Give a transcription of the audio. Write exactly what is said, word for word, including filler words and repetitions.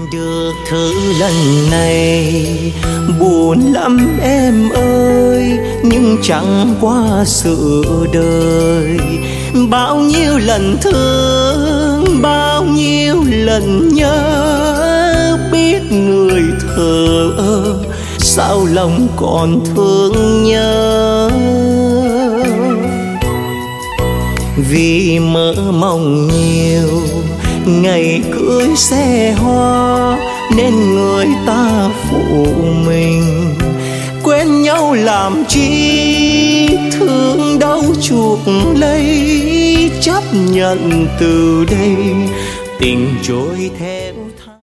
Được thử lần này buồn lắm em ơi, nhưng chẳng qua sự đời. Bao nhiêu lần thương, bao nhiêu lần nhớ, biết người thờ ơ sao lòng còn thương nhớ. Vì mơ mộng nhiều ngày cưới xe hoa nên người ta phụ mình, quen nhau làm chi thương đâu chuộc lấy, chấp nhận từ đây tình trôi theo.